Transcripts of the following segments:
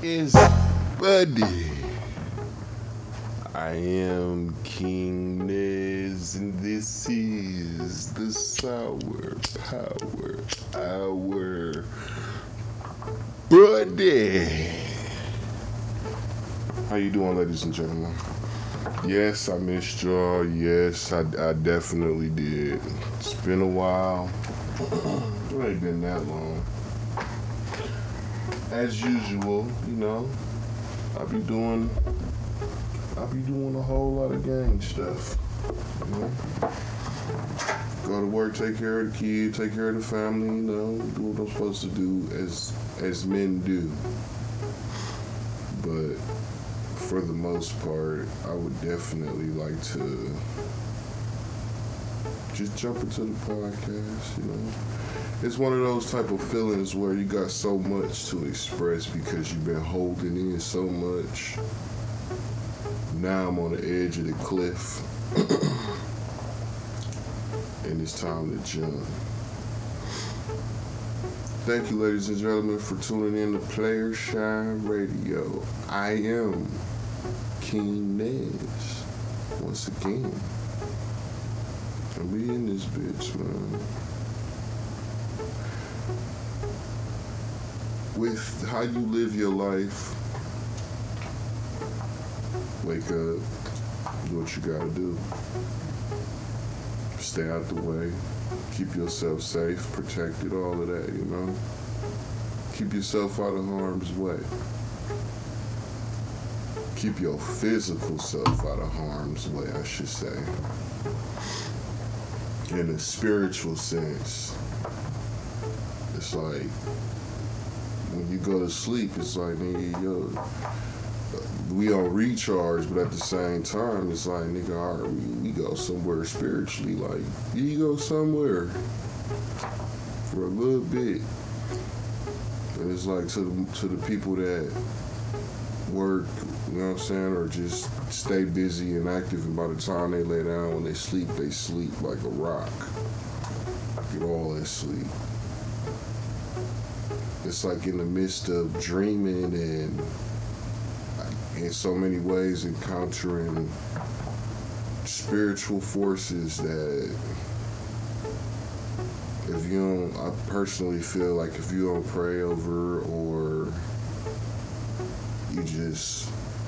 is Buddy. I am King Nez, and this is the Sour Power Hour. Buddy. How you doing, ladies and gentlemen? Yes, I missed y'all. Yes, I definitely did. It's been a while. It ain't been that long. As usual, I be doing a whole lot of gang stuff. Go to work, take care of the kid, take care of the family, do what I'm supposed to do as men do. But for the most part, I would definitely like to just jump into the podcast. It's one of those type of feelings where you got so much to express because you've been holding in so much. Now I'm on the edge of the cliff. And it's time to jump. Thank you, ladies and gentlemen, for tuning in to Player Shine Radio. I am King Nez. Once again. And we in this bitch, man. With how you live your life, wake up, do what you gotta do. Stay out the way, keep yourself safe, protected, all of that, Keep yourself out of harm's way. Keep your physical self out of harm's way, I should say. In a spiritual sense, it's like, when you go to sleep, it's like, nigga, we on recharge, but at the same time, it's like, nigga, all right, we go somewhere spiritually. Like, you go somewhere for a little bit. And it's like to the people that work, you know what I'm saying, or just stay busy and active, and by the time they lay down, when they sleep like a rock. Get all that sleep. It's like in the midst of dreaming and in so many ways encountering spiritual forces that if you don't, I personally feel like if you don't pray over, or you just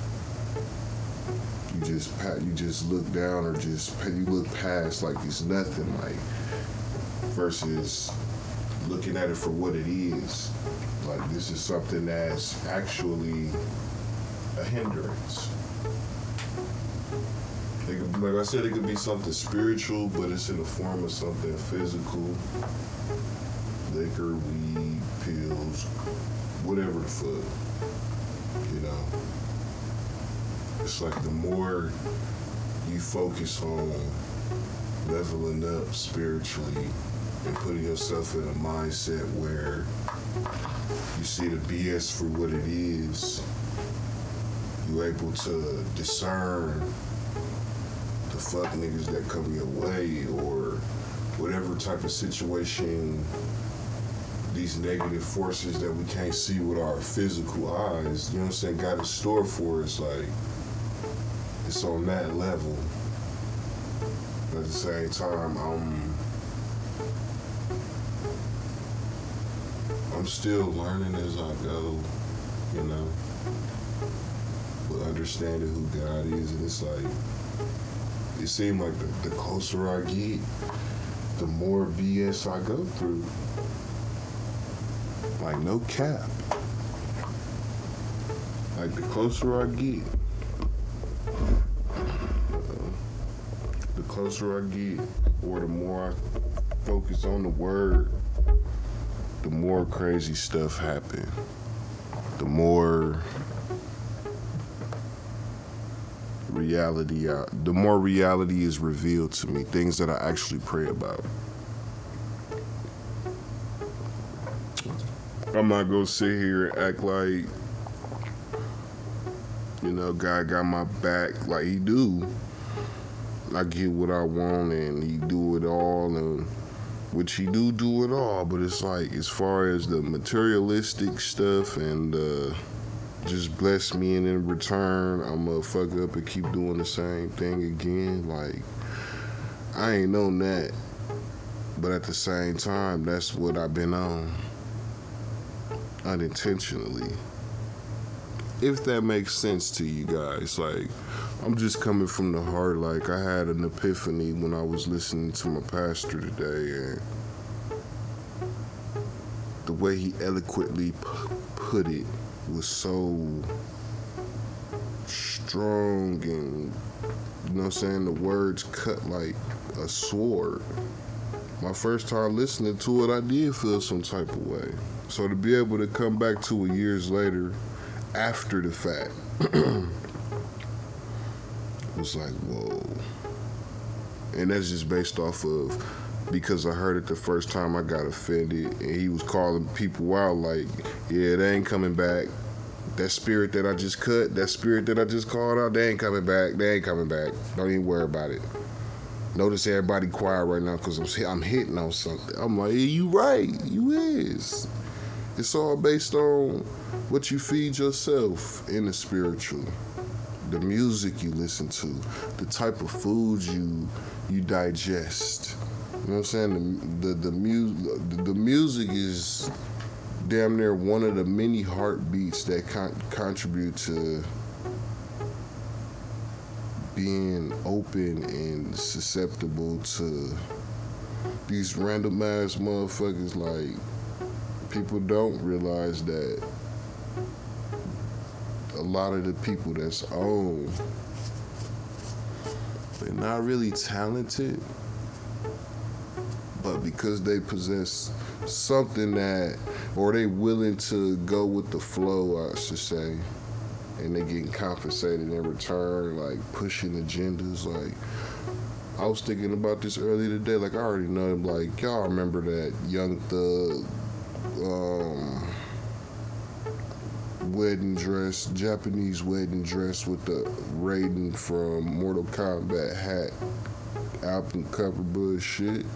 look down, or you look past like it's nothing, like, versus looking at it for what it is. Like, this is something that's actually a hindrance. Like I said, it could be something spiritual, but it's in the form of something physical. Liquor, weed, pills, whatever the fuck. It's like the more you focus on leveling up spiritually and putting yourself in a mindset where you see the BS for what it is, you're able to discern the fuck niggas that come your way, or whatever type of situation, these negative forces that we can't see with our physical eyes, got in store for us. Like, it's on that level. But at the same time, I'm still learning as I go, but understanding who God is. And it's like, it seems like the closer I get, the more BS I go through. Like, no cap. Like, the closer I get, or the more I focus on the word, the more crazy stuff happen. The more reality is revealed to me, things that I actually pray about. I'm not gonna sit here and act like, God got my back, like he do. I get what I want, and he do it all, and which he do it all, but it's like, as far as the materialistic stuff and just bless me, and in return, I'm gonna fuck up and keep doing the same thing again. Like, I ain't known that, but at the same time, that's what I've been on unintentionally. If that makes sense to you guys, like, I'm just coming from the heart. Like, I had an epiphany when I was listening to my pastor today, and the way he eloquently put it was so strong, and you know what I'm saying, the words cut like a sword. My first time listening to it, I did feel some type of way. So to be able to come back to it years later, after the fact, was like, whoa. And that's just based off of, because I heard it the first time, I got offended, and he was calling people out like, yeah, they ain't coming back. That spirit that I just cut, that spirit that I just called out, they ain't coming back. They ain't coming back. Don't even worry about it. Notice everybody quiet right now because I'm hitting on something. I'm like, yeah, you right. You is. It's all based on what you feed yourself in the spiritual, the music you listen to, the type of foods you digest. You know what I'm saying? The music is damn near one of the many heartbeats that contribute to being open and susceptible to these random ass motherfuckers. Like, people don't realize that a lot of the people that's on, they're not really talented, but because they possess something that, or they willing to go with the flow, I should say, and they getting compensated in return, like pushing agendas. Like, I was thinking about this earlier today. Like, I already know, like, y'all remember that Young Thug wedding dress, Japanese wedding dress with the Raiden from Mortal Kombat hat, album cover bullshit.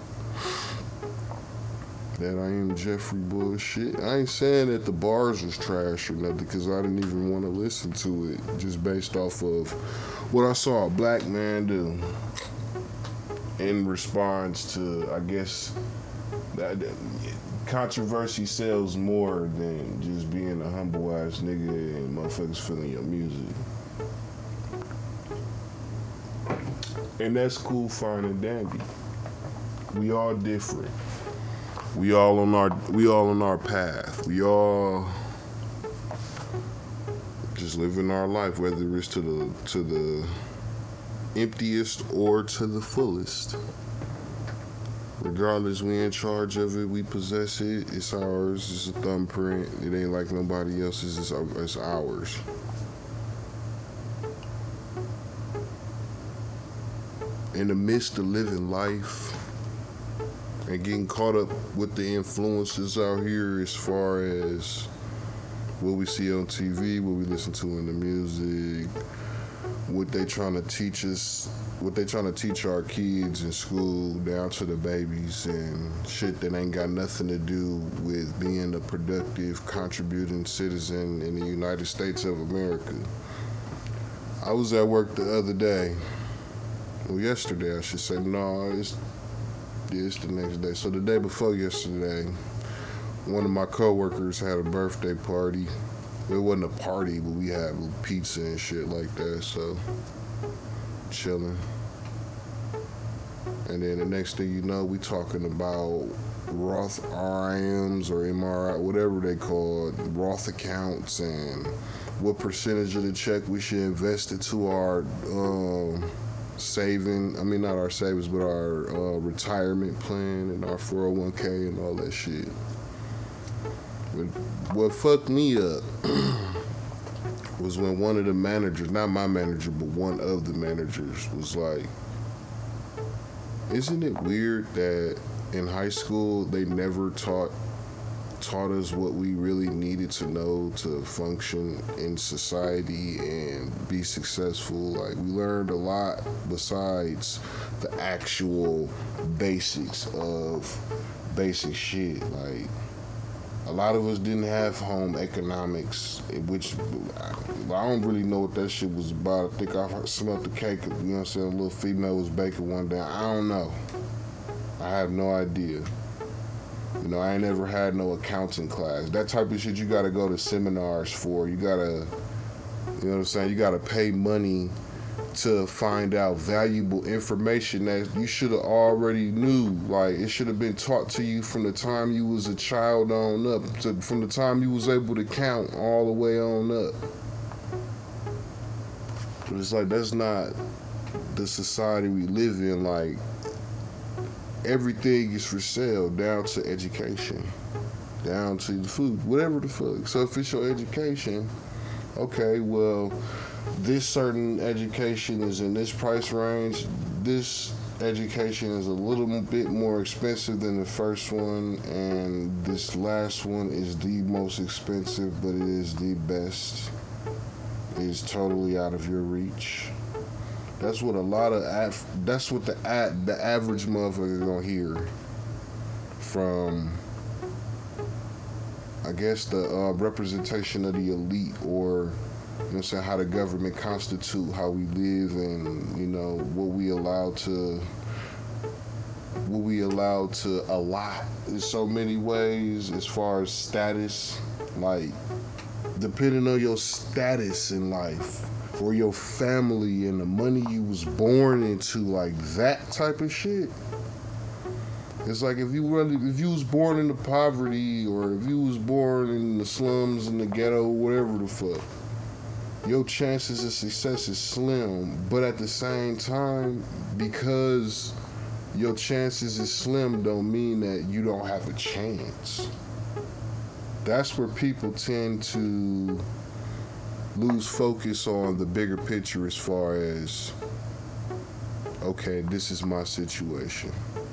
That I Am Jeffrey bullshit. I ain't saying that the bars was trash or nothing, because I didn't even want to listen to it, just based off of what I saw a black man do in response to, I guess, that controversy sells more than just being a humble ass nigga and motherfuckers feeling your music. And that's cool, fine, and dandy. We all different. We all on our path. We all just living our life, whether it's to the emptiest or to the fullest. Regardless, we in charge of it. We possess it. It's ours. It's a thumbprint. It ain't like nobody else's. It's ours. In the midst of living life and getting caught up with the influences out here, as far as what we see on TV, what we listen to in the music, what they trying to teach us, what they trying to teach our kids in school, down to the babies, and shit that ain't got nothing to do with being a productive, contributing citizen in the United States of America. I was at work the other day. Well, yesterday, I should say. No, it's the next day. So the day before yesterday, one of my coworkers had a birthday party. It wasn't a party, but we had pizza and shit like that, so chilling. And then the next thing you know, we talking about Roth RIMs or MRI, whatever they call it, Roth accounts, and what percentage of the check we should invest into our not our savings, but our retirement plan and our 401k and all that shit. But what fucked me up was when one of the managers, not my manager, but one of the managers, was like, isn't it weird that in high school they never taught us what we really needed to know to function in society and be successful? Like, we learned a lot besides the actual basics of basic shit. Like, A lot of us didn't have home economics, which I don't really know what that shit was about. I think I smelled the cake, you know what I'm saying? A little female was baking one day. I don't know. I have no idea. You know, I ain't never had no accounting class. That type of shit you gotta go to seminars for. You gotta, you know what I'm saying? You gotta pay money to find out valuable information that you should have already knew. Like, it should have been taught to you from the time you was a child on up, from the time you was able to count all the way on up. But it's like, that's not the society we live in. Like, everything is for sale, down to education, down to the food, whatever the fuck. So if it's your education, okay, well, this certain education is in this price range. This education is a little bit more expensive than the first one, and this last one is the most expensive, but it is the best. It is totally out of your reach. That's what a lot of that's what the average motherfucker gonna hear from, I guess, the representation of the elite, or, you know what I'm saying, how the government constitute how we live, and, you know, what we allowed to allot in so many ways as far as status. Like, depending on your status in life, or your family and the money you was born into, like that type of shit. It's like, if you was born into poverty, or if you was born in the slums, in the ghetto, whatever the fuck, your chances of success is slim. But at the same time, because your chances is slim, don't mean that you don't have a chance. That's where people tend to lose focus on the bigger picture, as far as, okay, this is my situation.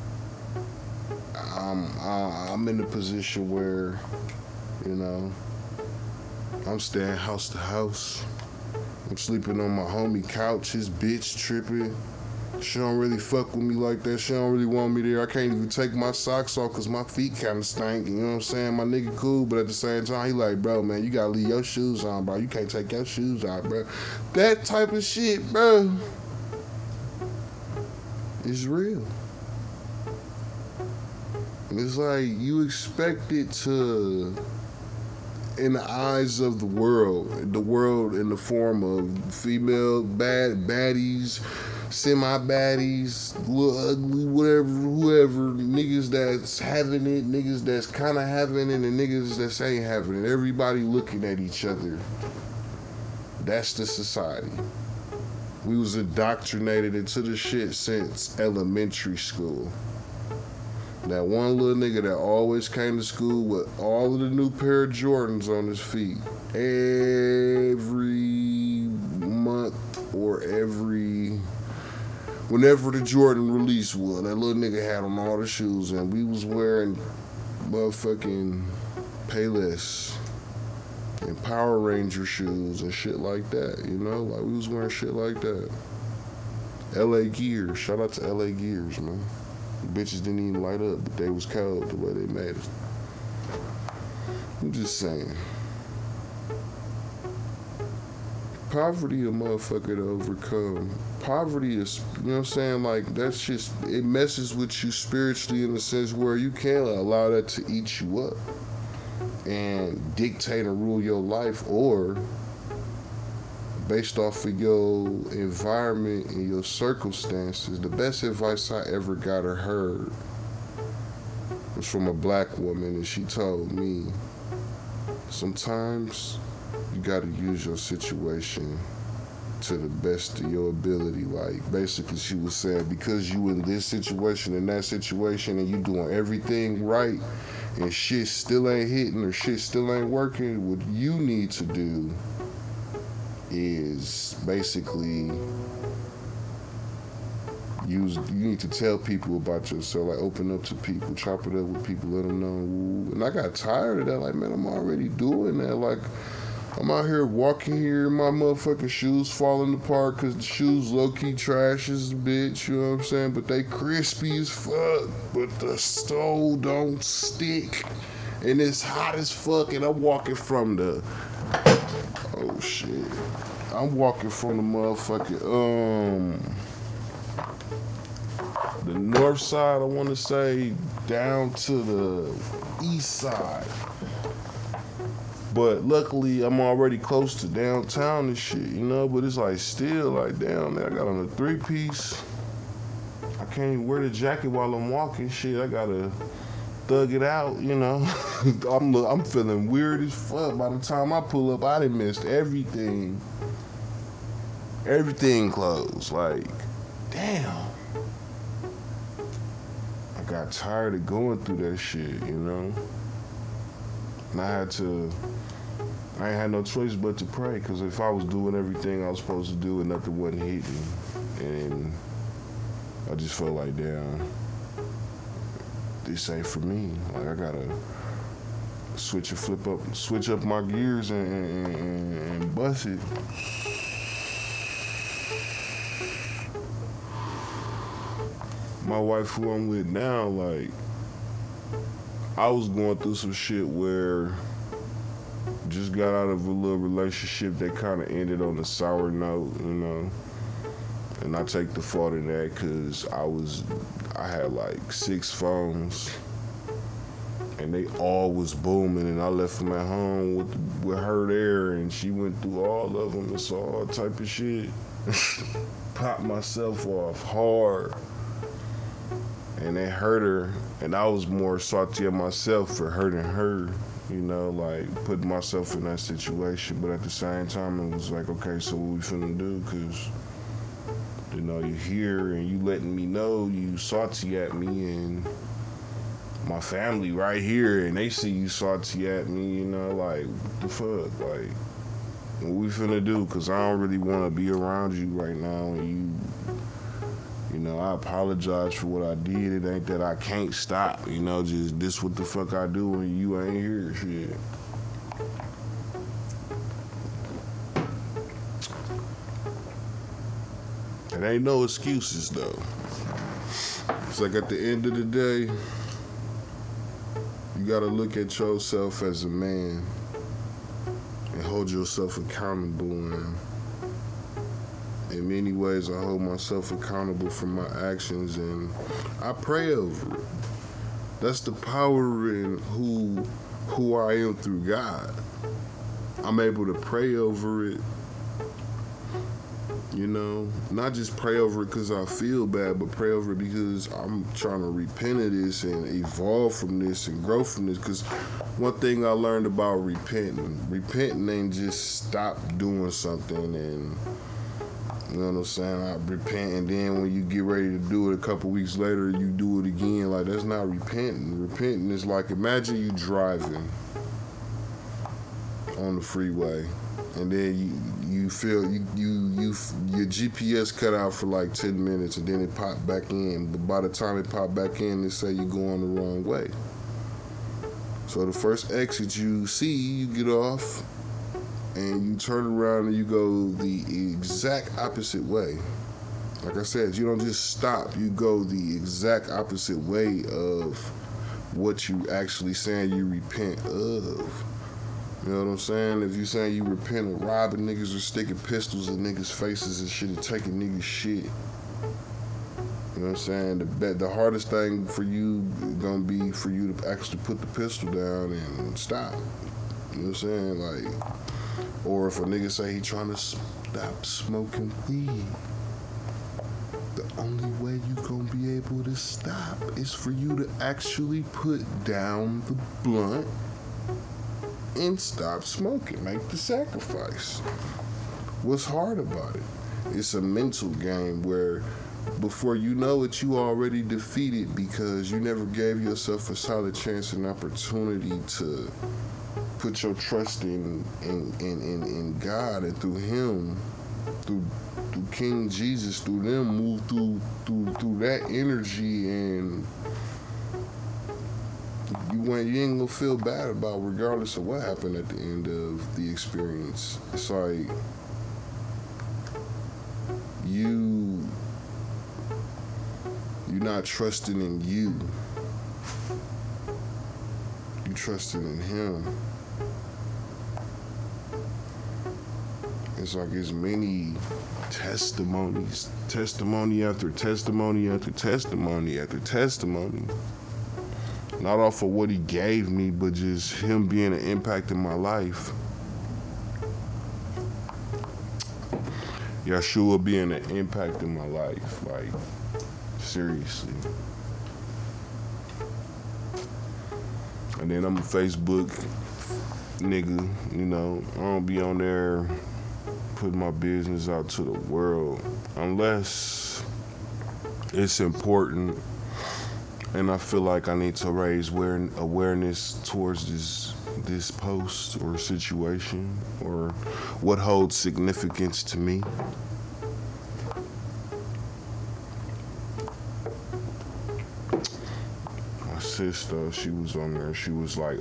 I'm in a position where, you know, I'm staying house to house. I'm sleeping on my homie couch. His bitch tripping. She don't really fuck with me like that. She don't really want me there. I can't even take my socks off because my feet kind of stink. You know what I'm saying? My nigga cool, but at the same time, he like, bro, man, you gotta leave your shoes on, bro. You can't take your shoes out, bro. That type of shit, bro, is real. It's like, you expect it to, in the eyes of the world in the form of female baddies, semi-baddies, little ugly, whatever, whoever, niggas that's having it, niggas that's kind of having it, and niggas that ain't having it. Everybody looking at each other. That's the society. We was indoctrinated into the shit since elementary school. That one little nigga that always came to school with all of the new pair of Jordans on his feet every month, or whenever the Jordan release was, that little nigga had on all the shoes, and we was wearing motherfucking Payless and Power Ranger shoes and shit like that, you know? Like, we was wearing shit like that. LA Gears. Shout out to LA Gears, man. The bitches didn't even light up, but they was cold the way they made it. I'm just saying. Poverty a motherfucker to overcome. Poverty is, you know what I'm saying, like, that's just, it messes with you spiritually, in the sense where you can't allow that to eat you up and dictate and rule your life, or based off of your environment and your circumstances. The best advice I ever got or heard was from a black woman, and she told me, sometimes you gotta use your situation to the best of your ability. Like, basically she was saying, because you in this situation and that situation, and you doing everything right, and shit still ain't hitting, or shit still ain't working, what you need to do is basically you need to tell people about yourself, like, open up to people, chop it up with people, let them know. And I got tired of that. Like, man, I'm already doing that. Like, I'm out here walking here, my motherfucking shoes falling apart because the shoes low-key trash as a bitch, you know what I'm saying? But they crispy as fuck, but the sole don't stick. and it's hot as fuck, and I'm walking from the, oh shit, I'm walking from the motherfucking, the north side, I want to say, down to the east side. But luckily, I'm already close to downtown and shit, you know? But it's like still, like, down there, I got on a 3-piece. I can't even wear the jacket while I'm walking, shit. I gotta thug it out, you know? I'm feeling weird as fuck. By the time I pull up, I done missed everything. Everything closed. Like, damn. I got tired of going through that shit, you know? And I ain't had no choice but to pray, because if I was doing everything I was supposed to do and nothing wasn't hitting, and I just felt like, damn, this ain't for me. Like, I gotta switch up my gears and bust it. My wife, who I'm with now, like, I was going through some shit where just got out of a little relationship that kind of ended on a sour note, you know. And I take the fault in that because I had like 6 phones, and they all was booming, and I left them at home with her there, and she went through all of them and saw all type of shit. Popped myself off hard, and it hurt her, and I was more salty at myself for hurting her, you know, like putting myself in that situation. But at the same time, it was like, okay, so what we finna do? Because, you know, you here and you letting me know you salty at me, and my family right here, and they see you salty at me, you know, like, what the fuck? Like, what we finna do? Because I don't really want to be around you right now, and you know, I apologize for what I did. It ain't that I can't stop, you know, just this what the fuck I do when you ain't here, shit. It ain't no excuses, though. It's like at the end of the day, you gotta look at yourself as a man and hold yourself accountable. And in many ways, I hold myself accountable for my actions, and I pray over it. That's the power in who I am through God. I'm able to pray over it, you know, not just pray over it because I feel bad, but pray over it because I'm trying to repent of this and evolve from this and grow from this. Because one thing I learned about repenting ain't just stop doing something and, you know what I'm saying, I repent, and then when you get ready to do it a couple weeks later, you do it again. Like, that's not repenting. Repenting is like, imagine you driving on the freeway, and then you feel your GPS cut out for like 10 minutes, and then it popped back in. But by the time it popped back in, they say you're going the wrong way. So the first exit you see, you get off, and you turn around and you go the exact opposite way. Like I said, you don't just stop. You go the exact opposite way of what you actually saying you repent of. You know what I'm saying? If you saying you repent of robbing niggas or sticking pistols in niggas' faces and shit and taking niggas' shit, you know what I'm saying? The hardest thing for you gonna be for you to actually put the pistol down and stop. You know what I'm saying? Like, or if a nigga say he trying to stop smoking weed, the only way you gonna be able to stop is for you to actually put down the blunt and stop smoking. Make the sacrifice. What's hard about it? It's a mental game where before you know it, you already defeated because you never gave yourself a solid chance and opportunity to put your trust in God, and through Him, through King Jesus, through them, move through that energy, and you ain't gonna feel bad about regardless of what happened at the end of the experience. It's like you're not trusting in you. You're trusted in him. It's like as many testimonies, testimony after testimony after testimony after testimony. Not off of what he gave me, but just him being an impact in my life. Yeshua being an impact in my life, like, seriously. And then I'm a Facebook nigga, you know. I don't be on there putting my business out to the world unless it's important and I feel like I need to raise awareness towards this post or situation or what holds significance to me. My sister, she was on there. She was like,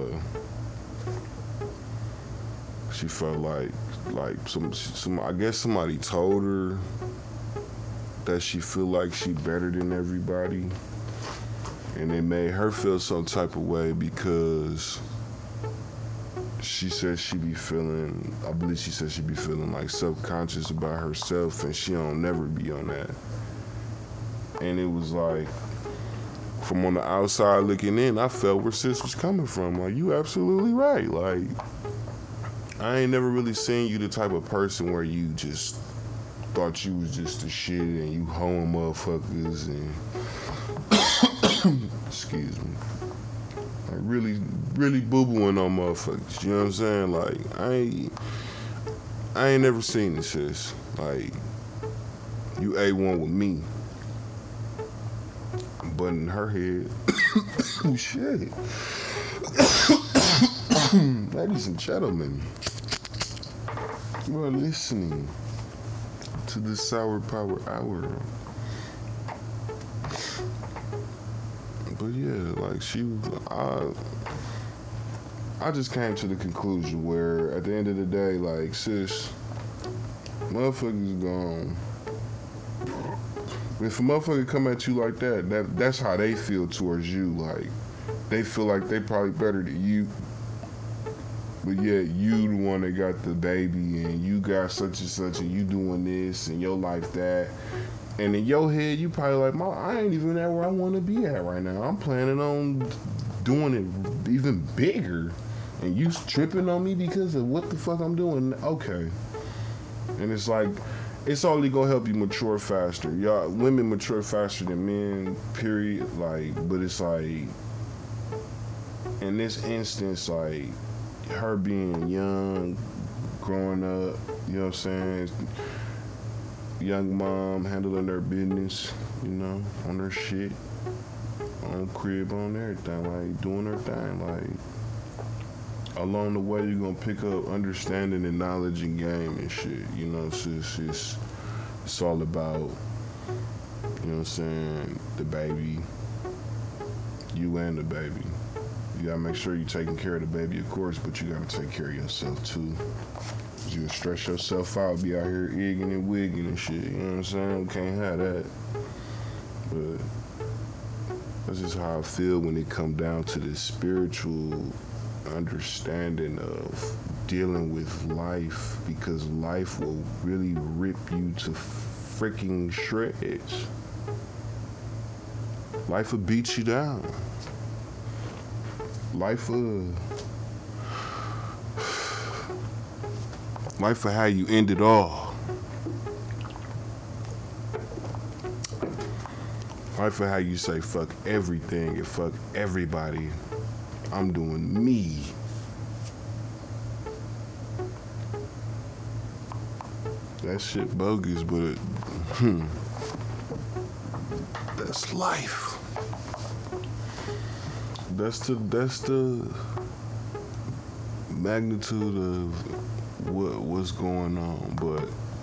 she felt like some I guess somebody told her that she feel like she better than everybody, and it made her feel some type of way because she said she be feeling, I believe she said she be feeling like self-conscious about herself, and she don't never be on that. And it was like, from on the outside looking in, I felt where sis was coming from. Like, you absolutely right. Like, I ain't never really seen you the type of person where you just thought you was just the shit and you hoeing motherfuckers and excuse me, like really boo-booing on motherfuckers. You know what I'm saying? Like, I ain't never seen this sis. Like, you A1 with me. But in her head, oh shit. Ladies and gentlemen, you are listening to the Sour Power Hour. But yeah, like I just came to the conclusion where at the end of the day, like, sis, motherfuckers gone. If a motherfucker come at you like that's how they feel towards you. Like, they feel like they probably better than you. But yet you the one that got the baby and you got such and such and you doing this and your life that. And in your head, you probably like, I ain't even at where I want to be at right now. I'm planning on doing it even bigger. And you tripping on me because of what the fuck I'm doing. Okay. And it's like, it's only gonna help you mature faster. Y'all, women mature faster than men, period. Like, but it's like, in this instance, like, her being young, growing up, you know what I'm saying? Young mom handling her business, you know, on her shit, on crib, on everything, like, doing her thing. Like, along the way, you're gonna pick up understanding and knowledge and game and shit, you know. It's all about, you know what I'm saying, the baby, you and the baby. You gotta make sure you're taking care of the baby, of course, but you gotta take care of yourself too. You'll stress yourself out, be out here egging and wigging and shit, you know what I'm saying? Can't have that. But that's just how I feel when it come down to this spiritual understanding of dealing with life, because life will really rip you to freaking shreds. Life will beat you down. Life will how you end it all. Life will how you say fuck everything and fuck everybody. I'm doing me. That shit bogus, but that's life. That's the magnitude of what's going on. But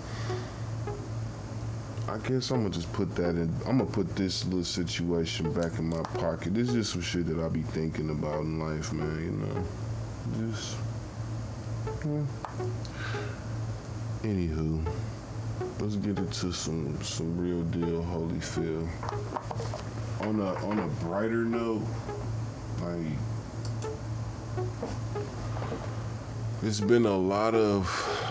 I guess I'm gonna just put that in. I'm gonna put this little situation back in my pocket. This is just some shit that I be thinking about in life, man. You know, just. Anywho, let's get into some real deal Holyfield. On a brighter note, like, It's been a lot of,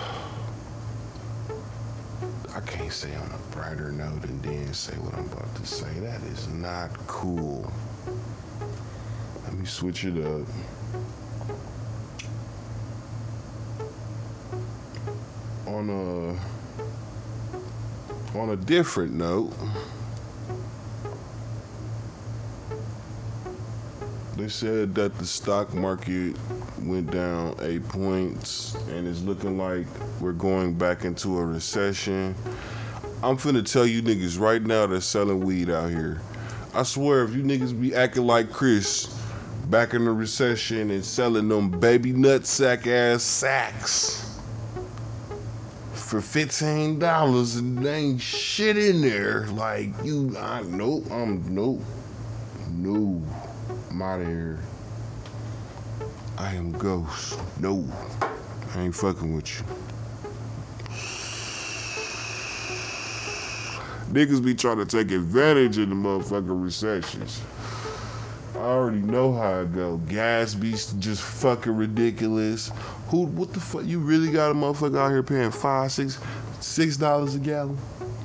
I can't say on a brighter note and then say what I'm about to say. That is not cool. Let me switch it up. On a different note, they said that the stock market went down 8 points and it's looking like we're going back into a recession. I'm finna tell you niggas right now that's selling weed out here. I swear if you niggas be acting like Chris back in the recession and selling them baby nutsack ass sacks for $15 and there ain't shit in there, like nope, no, I'm out of here. I am Ghost. No, I ain't fucking with you. Niggas be trying to take advantage of the motherfucking recessions. I already know how it go. Gas be just fucking ridiculous. What the fuck? You really got a motherfucker out here paying $6 a gallon?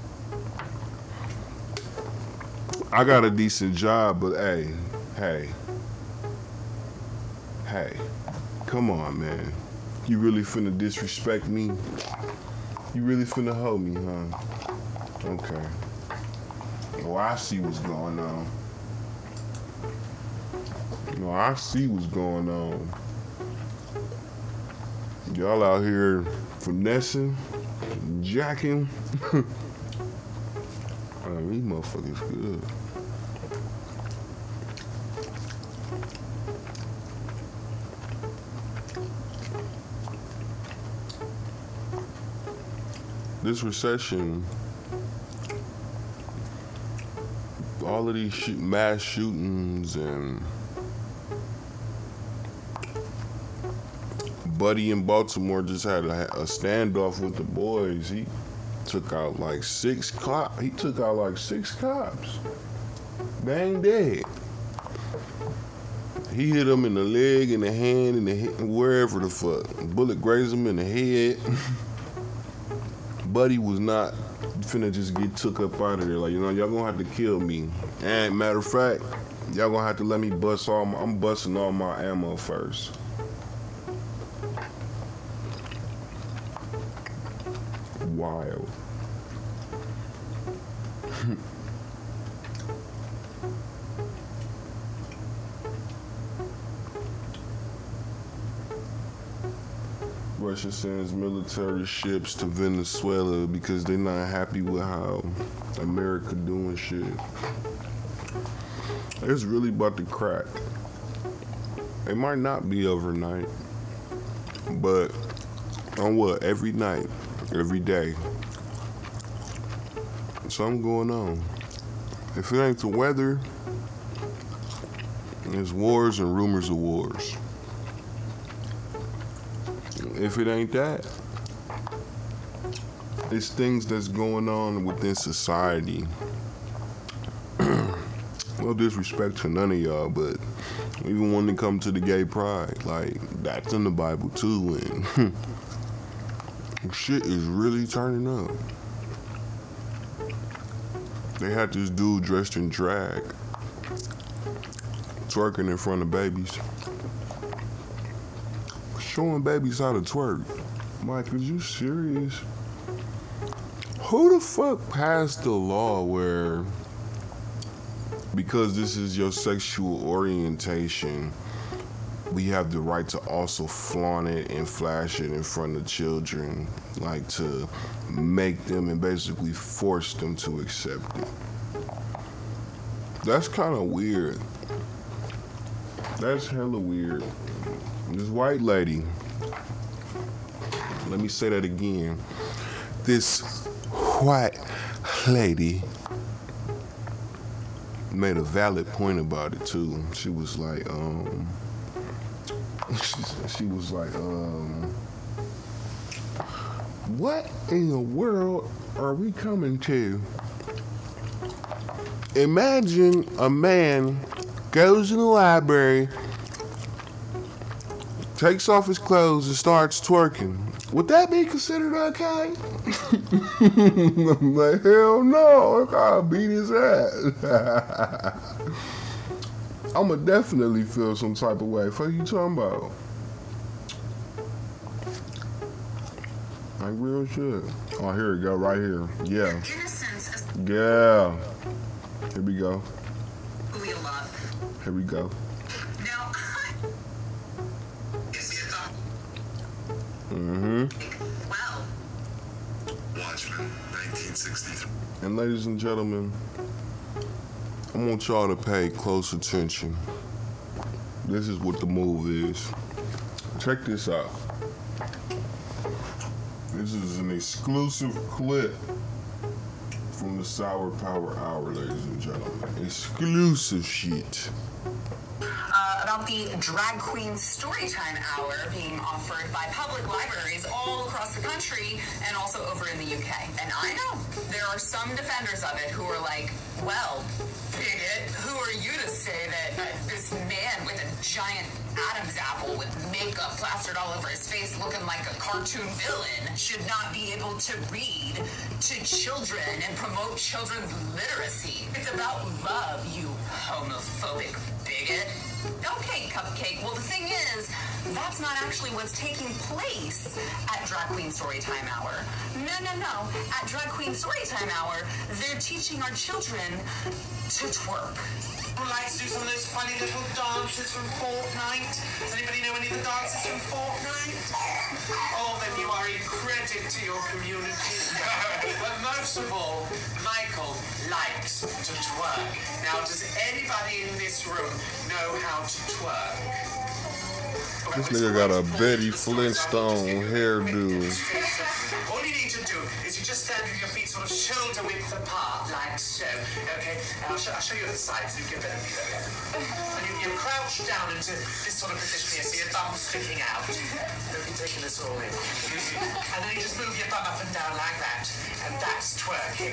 I got a decent job, but hey, come on, man. You really finna disrespect me? You really finna hold me, huh? Okay. Well, I see what's going on. I see what's going on. Y'all out here finessing, jacking. These motherfuckers good. This recession, all of these mass shootings and Buddy in Baltimore just had a standoff with the boys. He took out like 6 cops. They ain't dead. He hit him in the leg, in the hand, in the head, wherever the fuck. Bullet grazed him in the head. Buddy was not finna just get took up out of there. Like, y'all gonna have to kill me. And matter of fact, y'all gonna have to let me I'm busting all my ammo first. Wild. Russia sends military ships to Venezuela because they're not happy with how America doing shit. It's really about to crack. It might not be overnight, but on what? Every night, every day, something going on. If it ain't the weather, it's wars and rumors of wars. If it ain't that, it's things that's going on within society. No disrespect to none of y'all, but even when it comes to the gay pride, like, that's in the Bible too, and shit is really turning up. They had this dude dressed in drag, twerking in front of babies. Showing babies how to twerk. Mike, are you serious? Who the fuck passed the law where, because this is your sexual orientation, we have the right to also flaunt it and flash it in front of children, like to make them and basically force them to accept it? That's kind of weird. That's hella weird. This white lady, let me say that again. This white lady made a valid point about it too. She was like, what in the world are we coming to? Imagine a man goes in the library, takes off his clothes and starts twerking, would that be considered okay? I'm like, hell no, I gotta beat his ass. I'ma definitely feel some type of way. What you talking about? Like real shit. Oh, here we go, right here. Yeah. Yeah. Here we go. Here we go. Well. Watchmen, 1963. And ladies and gentlemen, I want y'all to pay close attention. This is what the move is. Check this out. This is an exclusive clip from the Sour Power Hour, ladies and gentlemen. Exclusive shit. About the Drag Queen Storytime Hour being offered by public libraries all across the country and also over in the UK. And I know there are some defenders of it who are like, well, bigot, who are you to say that this man with a giant Adam's apple with makeup plastered all over his face looking like a cartoon villain should not be able to read to children and promote children's literacy? It's about love, you homophobic bigot. Okay, Cupcake. Well, the thing is, that's not actually what's taking place at Drag Queen Storytime Hour. No. At Drag Queen Storytime Hour, they're teaching our children to twerk. Would like to do some of those funny little dances from Fortnite? Does anybody know any of the dances from Fortnite? Oh, then you are a credit to your community. But most of all, Michael likes to twerk. Now, does anybody in this room know how to twerk? This nigga got a Betty Flintstone hairdo. All you need to do is you just stand with your feet sort of shoulder width apart, like so. Okay, I'll show you at the side so you get a better view of it. And you crouch down into this sort of position here, so your bum sticking out. Don't be taking this all in. And then you just move your bum up and down like that, and that's twerking.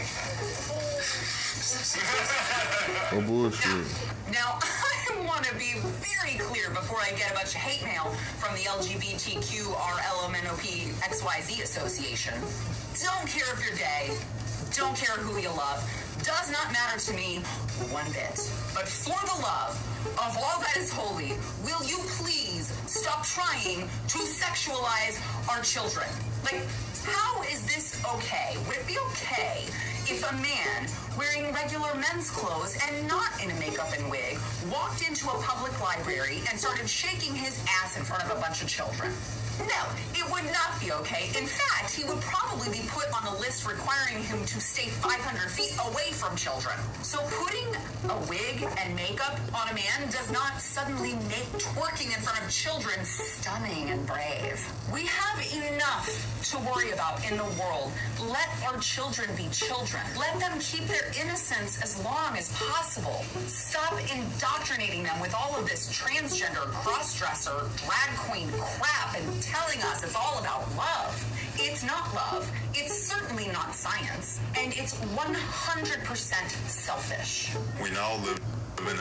Oh, bullshit. Now, I want to be very clear before I get a bunch of hate mail from the LGBTQRLMNOPXYZ Association. Don't care if you're gay. Don't care who you love. Does not matter to me one bit. But for the love of all that is holy, will you please stop trying to sexualize our children? Like, how is this okay? Would it be okay if a man wearing regular men's clothes and not in a makeup and wig walked into a public library and started shaking his ass in front of a bunch of children? No, it would not be okay. In fact, he would probably be put on a list requiring him to stay 500 feet away from children. So putting a wig and makeup on a man does not suddenly make twerking in front of children stunning and brave. We have enough to worry about in the world. Let our children be children. Let them keep their innocence as long as possible. Stop indoctrinating them with all of this transgender, cross-dresser, drag queen crap and telling us it's all about love. It's not love. It's certainly not science. And it's 100% selfish. We now live in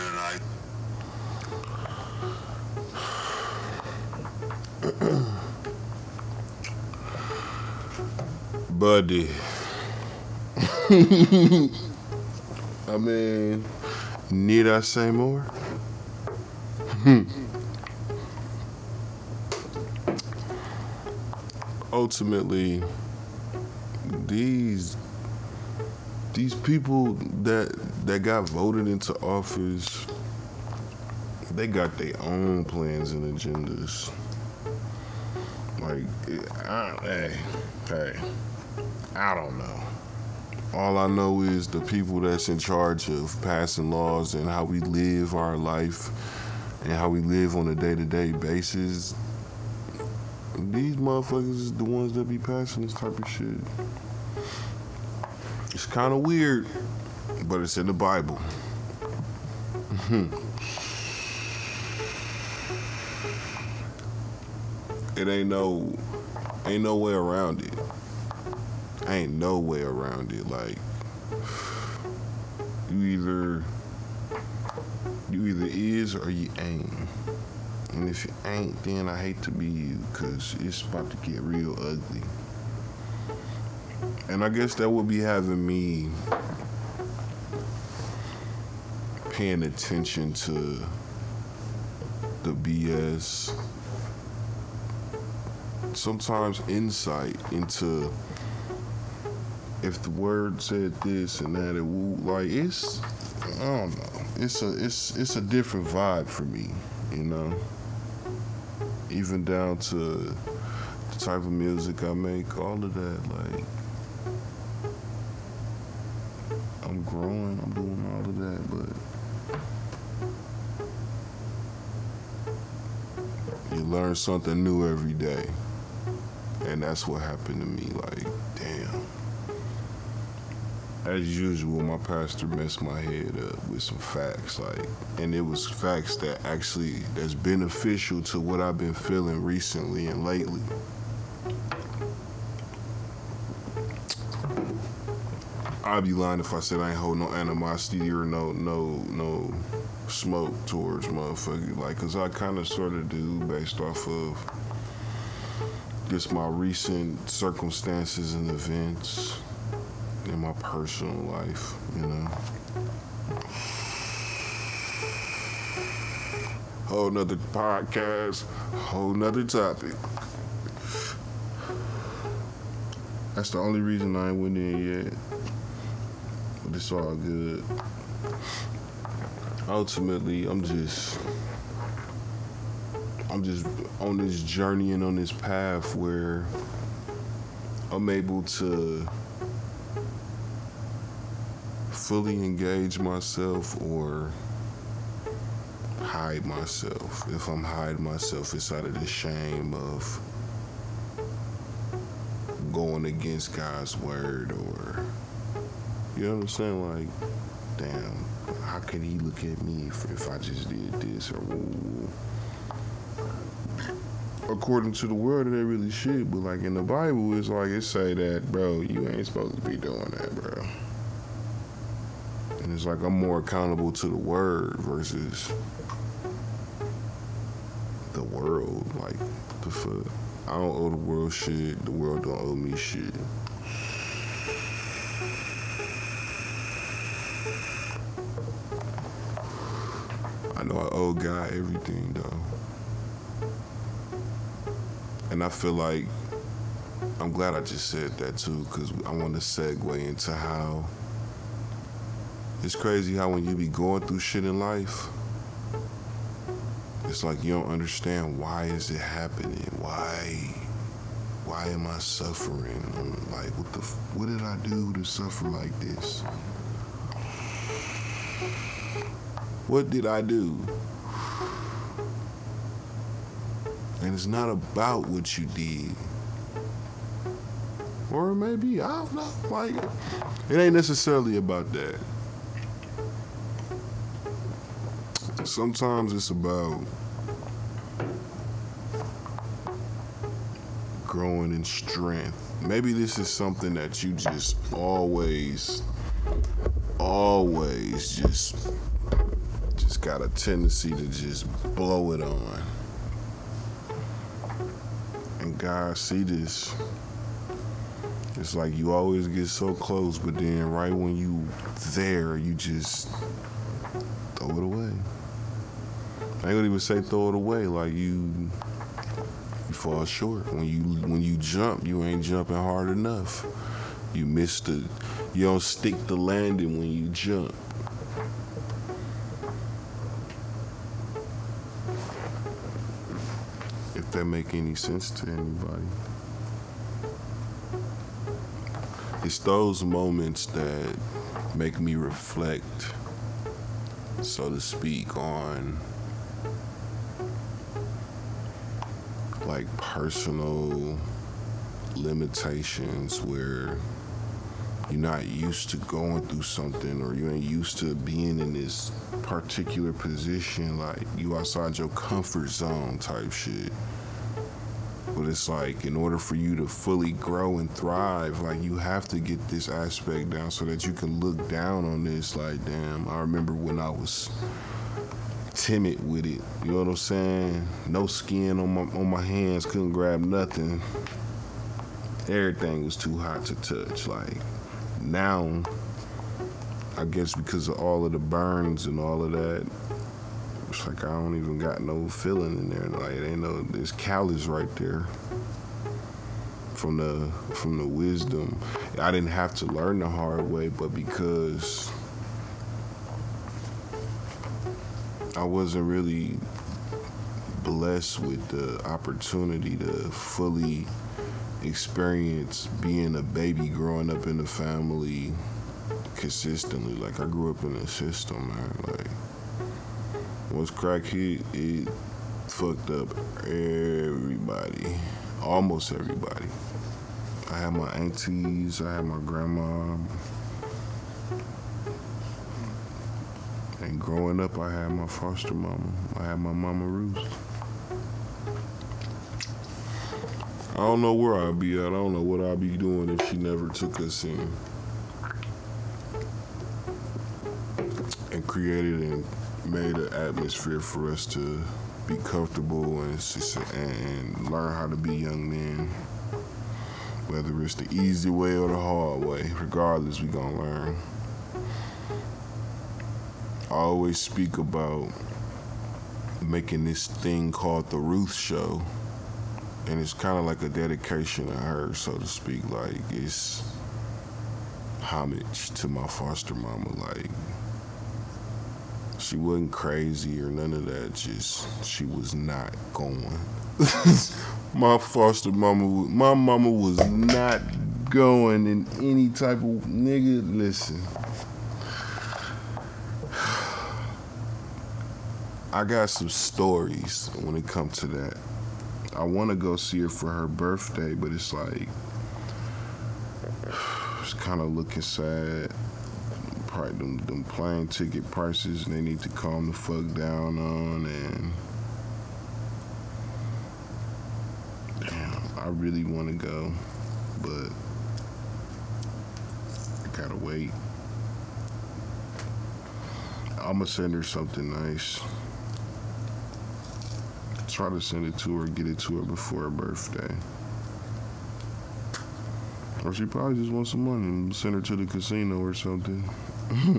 an Buddy. I mean, need I say more? Ultimately, these people that got voted into office, they got their own plans and agendas. Like, hey, I don't know. All I know is the people that's in charge of passing laws and how we live our life and how we live on a day-to-day basis, these motherfuckers is the ones that be passing this type of shit. It's kind of weird, but it's in the Bible. It ain't no way around it. Ain't no way around it. Like, you either is or you ain't. And if you ain't, then I hate to be you, because it's about to get real ugly. And I guess that would be having me paying attention to the BS. Sometimes insight into if the word said this and that, it would, like, it's, I don't know. It's a different vibe for me, you know? Even down to the type of music I make, all of that, like, I'm growing, I'm doing all of that, but you learn something new every day. And that's what happened to me, like, damn. As usual, my pastor messed my head up with some facts, like, and it was facts that's beneficial to what I've been feeling recently and lately. I'd be lying if I said I ain't hold no animosity or no smoke towards motherfucker, like, cause I kind of sort of do based off of just my recent circumstances and events in my personal life, you know. Whole nother podcast, whole nother topic. That's the only reason I ain't went in yet. But it's all good. Ultimately, I'm just on this journey and on this path where I'm able to fully engage myself or hide myself. If I'm hiding myself, it's out of the shame of going against God's word, or, you know what I'm saying? Like, damn, how can he look at me if I just did this? Or, according to the world, it ain't really shit, but like in the Bible, it's like it say that, bro, you ain't supposed to be doing that, bro. And it's like I'm more accountable to the word versus the world. Like, the fuck? I don't owe the world shit. The world don't owe me shit. I know I owe God everything, though. And I feel like, I'm glad I just said that too, because I want to segue into how it's crazy how when you be going through shit in life, it's like you don't understand why is it happening? Why am I suffering? I'm like, what did I do to suffer like this? What did I do? And it's not about what you did. Or maybe, I don't know, like, it ain't necessarily about that. Sometimes it's about growing in strength. Maybe this is something that you just always just got a tendency to just blow it on. And God see this. It's like you always get so close, but then right when you there, you just throw it away. I ain't gonna even say throw it away, like you fall short. When you jump, you ain't jumping hard enough. You don't stick the landing when you jump. If that make any sense to anybody. It's those moments that make me reflect, so to speak, on like personal limitations where you're not used to going through something, or you ain't used to being in this particular position, like you outside your comfort zone type shit. But it's like, in order for you to fully grow and thrive, like you have to get this aspect down so that you can look down on this like, damn, I remember when I was timid with it. You know what I'm saying? No skin on my hands, couldn't grab nothing. Everything was too hot to touch. Like now, I guess because of all of the burns and all of that, it's like I don't even got no feeling in there. Like it ain't no, there's callus right there from the wisdom. I didn't have to learn the hard way, but because I wasn't really blessed with the opportunity to fully experience being a baby growing up in the family consistently. Like I grew up in a system, man. Like once crack hit, it fucked up everybody, almost everybody. I had my aunties, I had my grandma, and growing up I had my foster mama. I had my mama Ruth. I don't know where I'd be at. I don't know what I'd be doing if she never took us in and created and made an atmosphere for us to be comfortable and learn how to be young men. Whether it's the easy way or the hard way, regardless, we gonna learn. I always speak about making this thing called the Ruth Show. And it's kind of like a dedication to her, so to speak. Like, it's homage to my foster mama. Like, she wasn't crazy or none of that. Just, she was not going. My foster mama, my mama was not going in any type of, nigga, listen. I got some stories when it comes to that. I want to go see her for her birthday, but it's like, it's kind of looking sad. Probably them plane ticket prices, they need to calm the fuck down on, and damn, I really want to go, but I gotta wait. I'ma send her something nice. Try to send it to her, get it to her before her birthday. Or she probably just wants some money and send her to the casino or something. I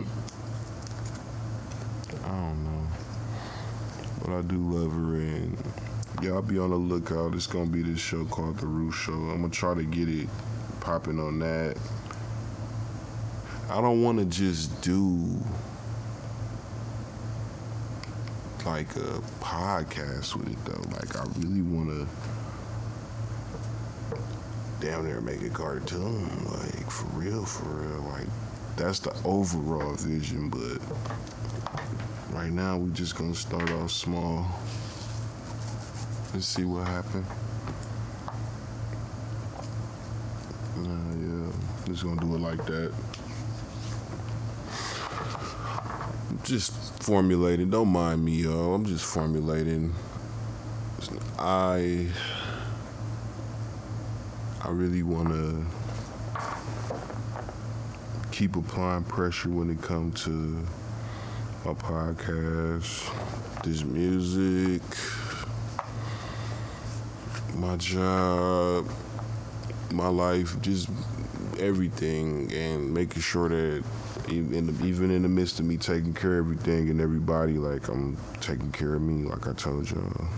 don't know. But I do love her, and y'all be on the lookout. It's gonna be this show called The Ruth Show. I'm gonna try to get it popping on that. I don't wanna just do like a podcast with it though. Like I really wanna damn near make a cartoon. Like for real. Like that's the overall vision, but right now we just gonna start off small and see what happens. Yeah, just gonna do it like that. Just formulating. Don't mind me, y'all. I'm just formulating. I really want to keep applying pressure when it comes to my podcast, this music, my job, my life, just everything, and making sure that even in the midst of me taking care of everything and everybody, like I'm taking care of me, like I told y'all.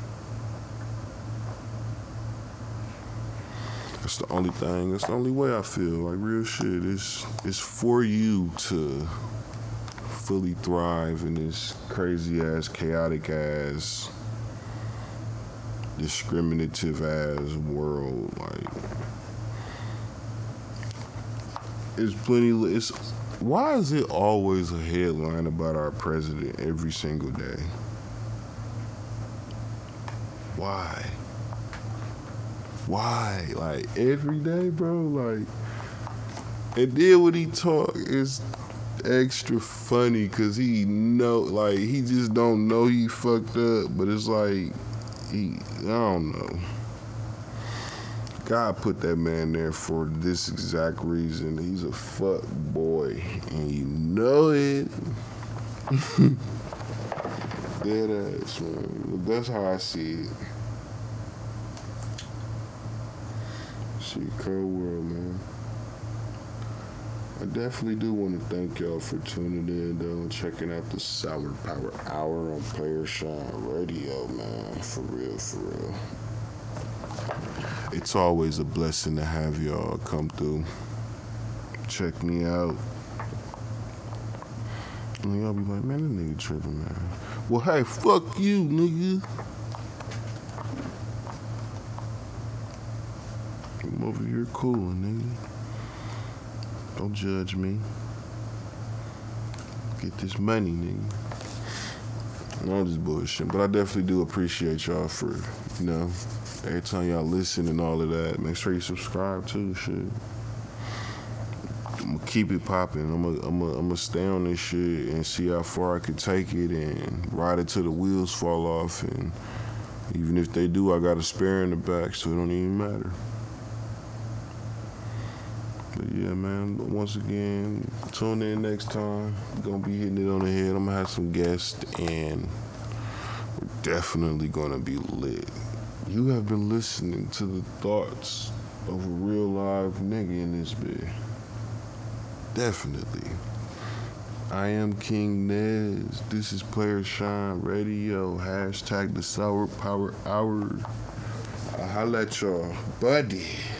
That's the only thing. That's the only way I feel. Like real shit. It's for you to fully thrive in this crazy ass, chaotic ass, discriminative ass world. Like it's plenty. Why is it always a headline about our president every single day? Why? Like every day, bro. Like, and then when he talk, it's extra funny because he just don't know he fucked up. But it's like I don't know. God put that man there for this exact reason. He's a fuck boy, and you know it. Dead ass, man. That's how I see it. See, cold world, man. I definitely do want to thank y'all for tuning in, though, and checking out the Sour Power Hour on Player Shine Radio, man. For real, for real. It's always a blessing to have y'all come through. Check me out. And y'all be like, man, that nigga tripping, man. Well, hey, fuck you, nigga. I'm over here cooling, nigga. Don't judge me. Get this money, nigga. No, I'm just bullshitting. But I definitely do appreciate y'all for, you know, every time y'all listen and all of that. Make sure you subscribe too, shit. I'm gonna keep it popping. I'm gonna stay on this shit and see how far I can take it and ride it till the wheels fall off. And even if they do, I got a spare in the back, so it don't even matter. But yeah, man, but once again, tune in next time. We're gonna be hitting it on the head. I'm gonna have some guests, and we're definitely gonna be lit. You have been listening to the thoughts of a real live nigga in this bit. Definitely. I am King Nez. This is Player Shine Radio. # the Sour Power Hour. I'll holla at y'all, buddy.